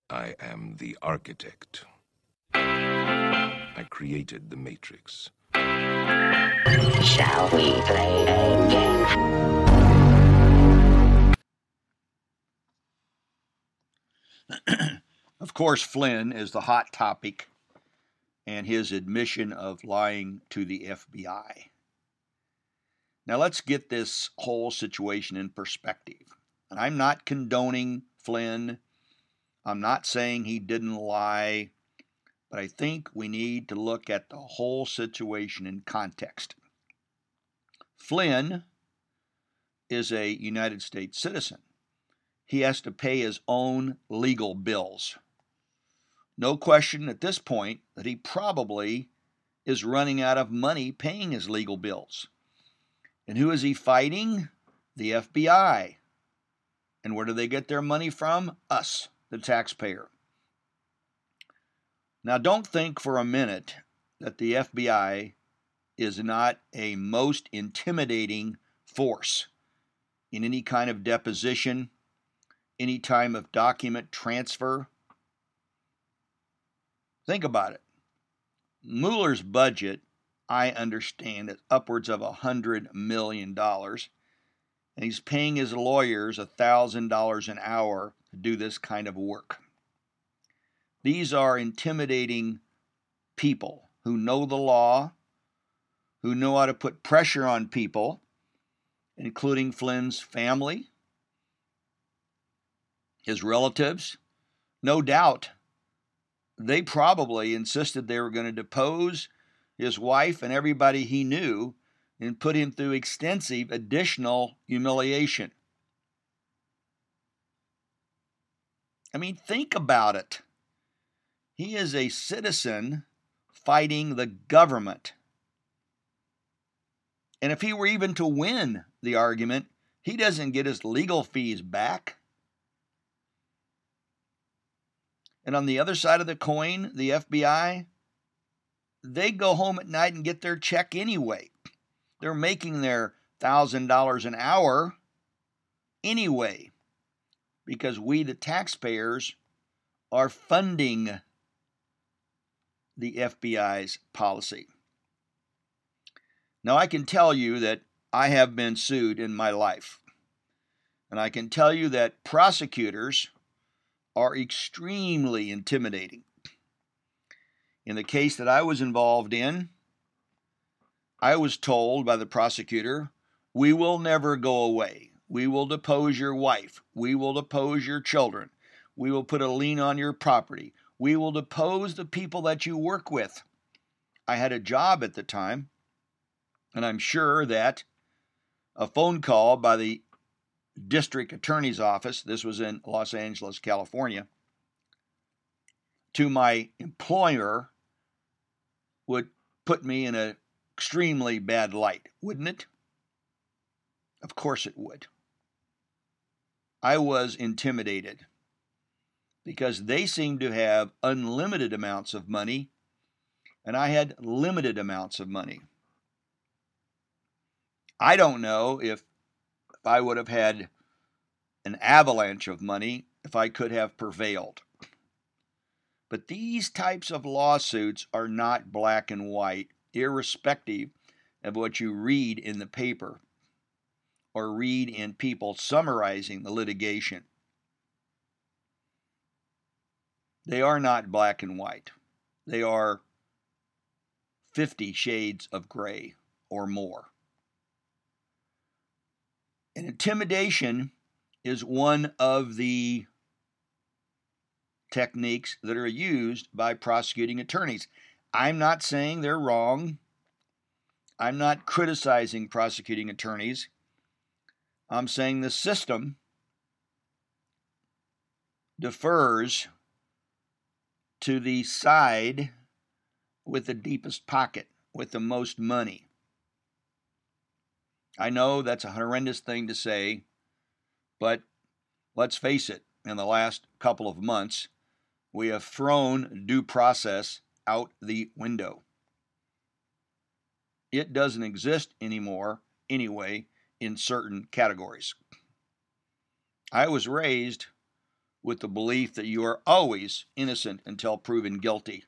I am the architect. I created the Matrix. Shall we play a game? Of course, Flynn is the hot topic and his admission of lying to the FBI. Now, let's get this whole situation in perspective. And I'm not condoning Flynn. I'm not saying he didn't lie, but I think we need to look at the whole situation in context. Flynn is a United States citizen. He has to pay his own legal bills. No question at this point that he probably is running out of money paying his legal bills. And who is he fighting? The FBI. And where do they get their money from? Us, the taxpayer. Now, don't think for a minute that the FBI is not a most intimidating force in any kind of deposition, any time of document transfer. Think about it. Mueller's budget, I understand, is upwards of $100 million, and he's paying his lawyers $1,000 an hour to do this kind of work. These are intimidating people who know the law, who know how to put pressure on people, including Flynn's family, his relatives. No doubt, they probably insisted they were going to depose his wife and everybody he knew and put him through extensive additional humiliation. I mean, think about it. He is a citizen fighting the government. And if he were even to win the argument, he doesn't get his legal fees back. And on the other side of the coin, the FBI, they go home at night and get their check anyway. They're making their $1,000 an hour anyway, because we, the taxpayers, are funding the FBI's policy. Now, I can tell you that I have been sued in my life. And I can tell you that prosecutors are extremely intimidating. In the case that I was involved in, I was told by the prosecutor, "We will never go away. We will depose your wife. We will depose your children. We will put a lien on your property. We will depose the people that you work with." I had a job at the time, and I'm sure that a phone call by the district attorney's office, this was in Los Angeles, California, to my employer would put me in an extremely bad light, wouldn't it? Of course it would. I was intimidated because they seemed to have unlimited amounts of money, and I had limited amounts of money. I don't know if I would have had an avalanche of money if I could have prevailed. But these types of lawsuits are not black and white, irrespective of what you read in the paper or read in people summarizing the litigation. They are not black and white. They are 50 shades of gray or more. And intimidation is one of the techniques that are used by prosecuting attorneys. I'm not saying they're wrong. I'm not criticizing prosecuting attorneys. I'm saying the system defers to the side with the deepest pocket, with the most money. I know that's a horrendous thing to say, but let's face it, in the last couple of months, we have thrown due process out the window. It doesn't exist anymore, anyway, in certain categories. I was raised with the belief that you are always innocent until proven guilty.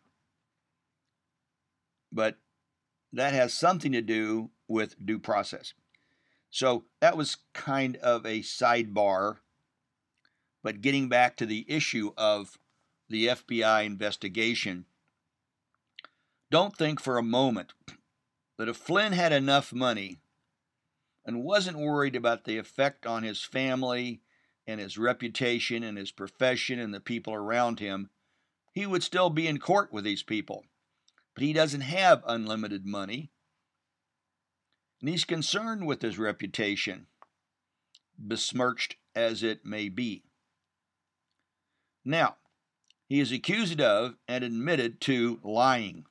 But that has something to do with due process. So that was kind of a sidebar. But getting back to the issue of the FBI investigation, don't think for a moment that if Flynn had enough money and wasn't worried about the effect on his family and his reputation and his profession and the people around him, he would still be in court with these people. But he doesn't have unlimited money, and he's concerned with his reputation, besmirched as it may be. Now, he is accused of and admitted to lying.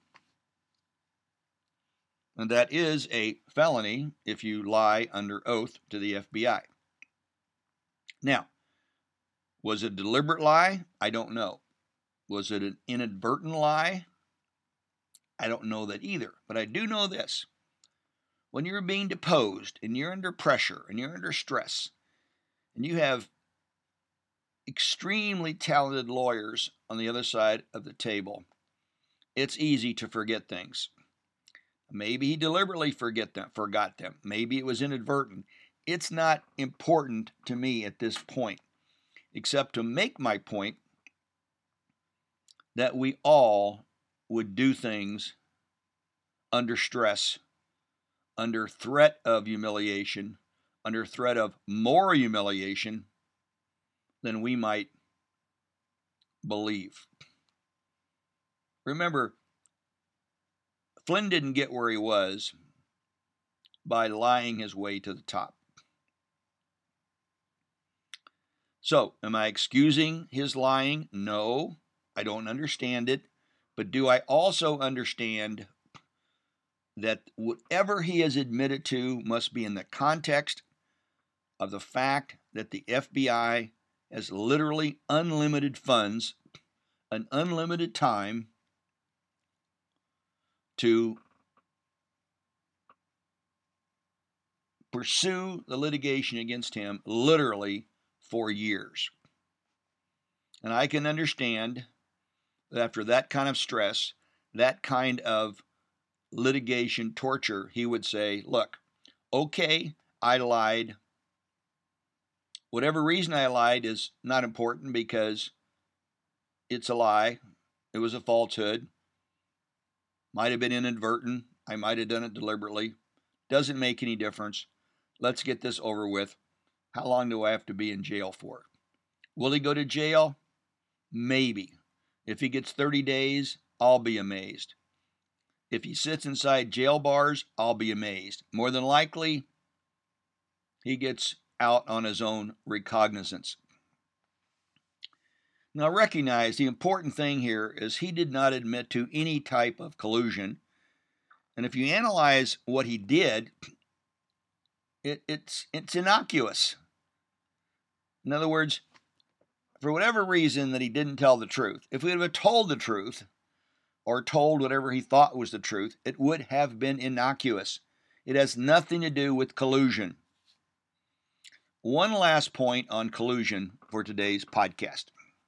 And that is a felony if you lie under oath to the FBI. Now, was it a deliberate lie? I don't know. Was it an inadvertent lie? I don't know that either. But I do know this. When you're being deposed and you're under pressure and you're under stress and you have extremely talented lawyers on the other side of the table, it's easy to forget things. Maybe he deliberately forgot them. Maybe it was inadvertent. It's not important to me at this point, except to make my point that we all would do things under stress, under threat of humiliation, under threat of more humiliation than we might believe. Remember, Flynn didn't get where he was by lying his way to the top. So, am I excusing his lying? No, I don't understand it. But do I also understand that whatever he has admitted to must be in the context of the fact that the FBI has literally unlimited funds, an unlimited time to pursue the litigation against him literally for years. And I can understand that after that kind of stress, that kind of litigation torture, he would say, look, okay, I lied. Whatever reason I lied is not important because it's a lie. It was a falsehood. Might have been inadvertent. I might have done it deliberately. Doesn't make any difference. Let's get this over with. How long do I have to be in jail for? Will he go to jail? Maybe. If he gets 30 days, I'll be amazed. If he sits inside jail bars, I'll be amazed. More than likely, he gets out on his own recognizance. Now recognize the important thing here is he did not admit to any type of collusion. And if you analyze what he did, it's innocuous. In other words, for whatever reason that he didn't tell the truth, if we would have told the truth or told whatever he thought was the truth, it would have been innocuous. It has nothing to do with collusion. One last point on collusion for today's podcast.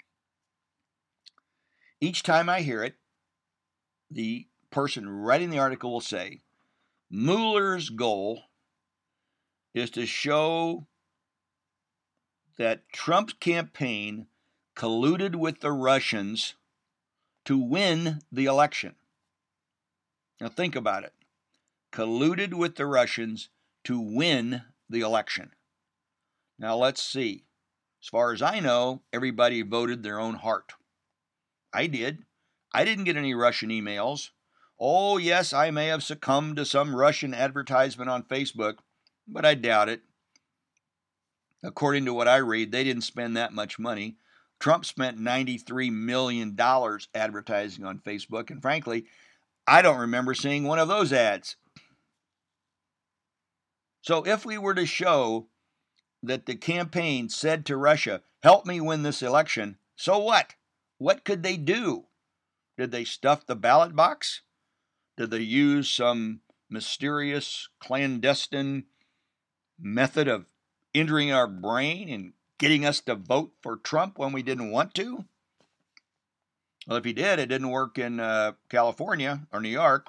Each time I hear it, the person writing the article will say, Mueller's goal is to show that Trump's campaign colluded with the Russians to win the election. Now think about it. Colluded with the Russians to win the election. Now let's see. As far as I know, everybody voted their own heart. I did. I didn't get any Russian emails. Oh, yes, I may have succumbed to some Russian advertisement on Facebook, but I doubt it. According to what I read, they didn't spend that much money. Trump spent $93 million advertising on Facebook, and frankly, I don't remember seeing one of those ads. So if we were to show that the campaign said to Russia, help me win this election, so what? What could they do? Did they stuff the ballot box? Did they use some mysterious, clandestine method of entering our brain and getting us to vote for Trump when we didn't want to? Well, if he did, it didn't work in California or New York.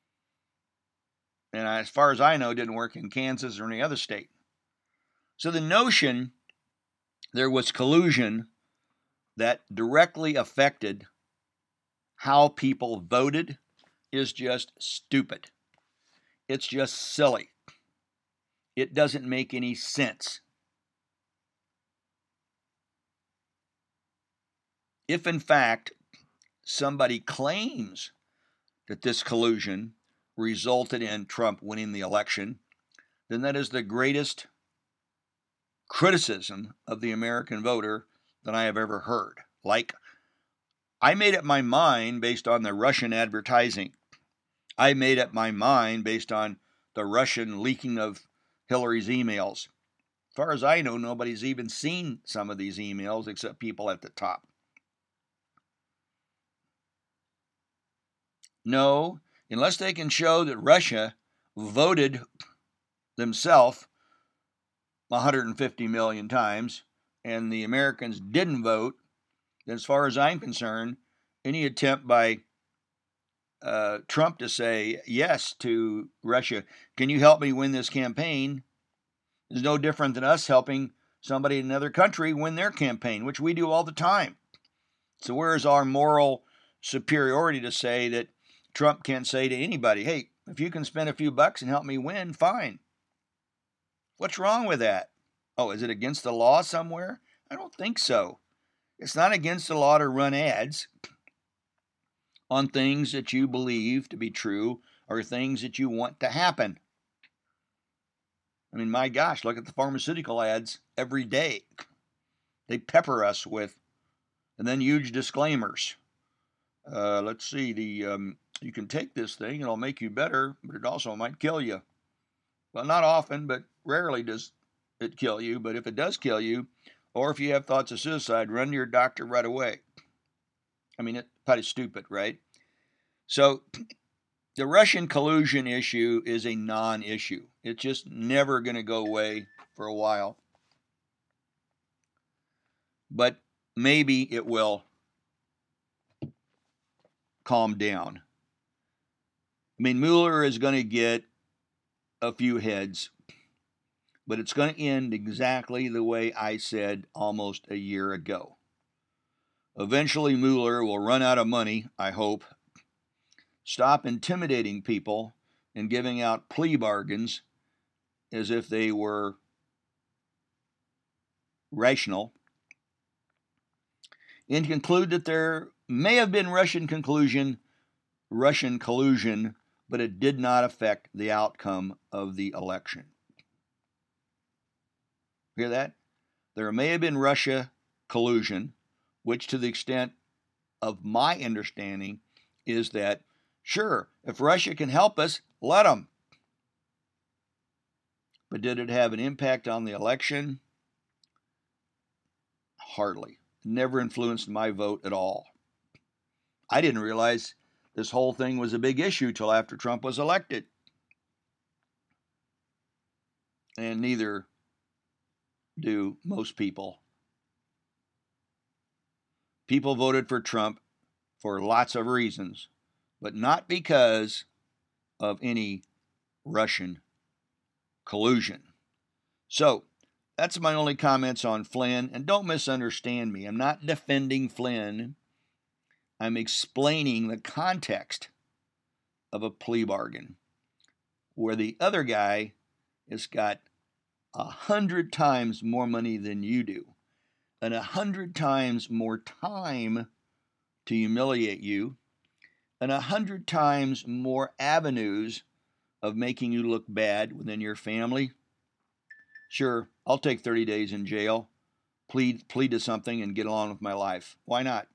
And as far as I know, it didn't work in Kansas or any other state. So the notion there was collusion that directly affected how people voted is just stupid. It's just silly. It doesn't make any sense. If in fact somebody claims that this collusion resulted in Trump winning the election, then that is the greatest criticism of the American voter that I have ever heard. Like, I made up my mind based on the Russian advertising. I made up my mind based on the Russian leaking of Hillary's emails. As far as I know, nobody's even seen some of these emails except people at the top. No, unless they can show that Russia voted themselves 150 million times and the Americans didn't vote, then as far as I'm concerned, any attempt by Trump to say yes to Russia, can you help me win this campaign, is no different than us helping somebody in another country win their campaign, which we do all the time. So where is our moral superiority to say that Trump can't say to anybody, hey, if you can spend a few bucks and help me win, fine. What's wrong with that? Oh, is it against the law somewhere? I don't think so. It's not against the law to run ads on things that you believe to be true or things that you want to happen. I mean, my gosh, look at the pharmaceutical ads every day. They pepper us with, and then huge disclaimers. Let's see, you can take this thing, it'll make you better, but it also might kill you. Well, not often, but rarely does it kill you. But if it does kill you, or if you have thoughts of suicide, run to your doctor right away. I mean, it's kind of stupid, right? So the Russian collusion issue is a non-issue. It's just never going to go away for a while. But maybe it will calm down. I mean, Mueller is going to get a few heads, but it's going to end exactly the way I said almost a year ago. Eventually, Mueller will run out of money, I hope, stop intimidating people and giving out plea bargains as if they were rational, and conclude that there may have been Russian collusion, but it did not affect the outcome of the election. Hear that? There may have been Russia collusion, which to the extent of my understanding is that, sure, if Russia can help us, let them. But did it have an impact on the election? Hardly. Never influenced my vote at all. I didn't realize this whole thing was a big issue till after Trump was elected. And neither do most people. People voted for Trump for lots of reasons, but not because of any Russian collusion. So, that's my only comments on Flynn, and don't misunderstand me. I'm not defending Flynn. I'm explaining the context of a plea bargain where the other guy has got 100 times more money than you do and 100 times more time to humiliate you and 100 times more avenues of making you look bad within your family. Sure, I'll take 30 days in jail, plead to something, and get along with my life. Why not?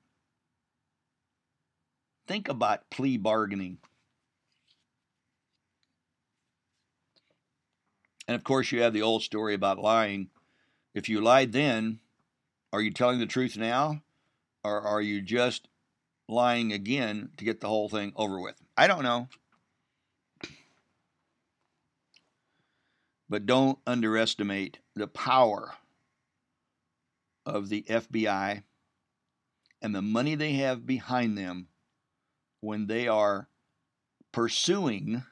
Think about plea bargaining. And of course, you have the old story about lying. If you lied then, are you telling the truth now? Or are you just lying again to get the whole thing over with? I don't know. But don't underestimate the power of the FBI and the money they have behind them when they are pursuing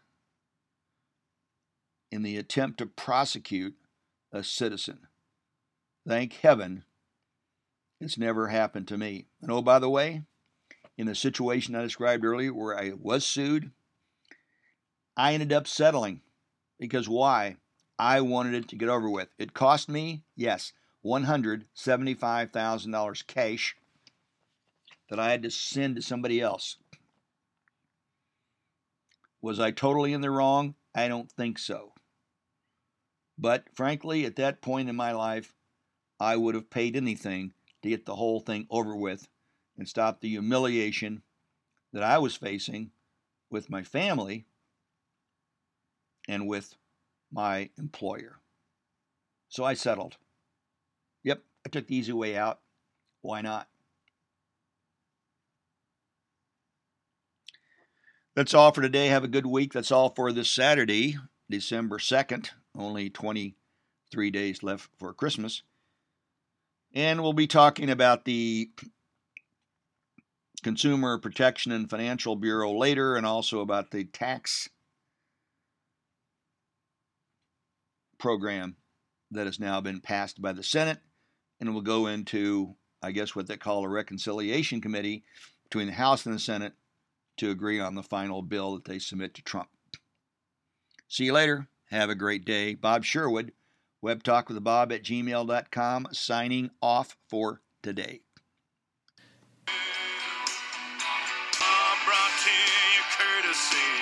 in the attempt to prosecute a citizen. Thank heaven it's never happened to me. And oh, by the way, in the situation I described earlier where I was sued, I ended up settling. Because why? I wanted it to get over with. It cost me, yes, $175,000 cash that I had to send to somebody else. Was I totally in the wrong? I don't think so. But frankly, at that point in my life, I would have paid anything to get the whole thing over with and stop the humiliation that I was facing with my family and with my employer. So I settled. Yep, I took the easy way out. Why not? That's all for today. Have a good week. That's all for this Saturday, December 2nd. Only 23 days left for Christmas. And we'll be talking about the Consumer Protection and Financial Bureau later, and also about the tax program that has now been passed by the Senate. And we'll go into, I guess, what they call a reconciliation committee between the House and the Senate to agree on the final bill that they submit to Trump. See you later. Have a great day. Bob Sherwood, webtalkwithbob@gmail.com, signing off for today. Brought to you courtesy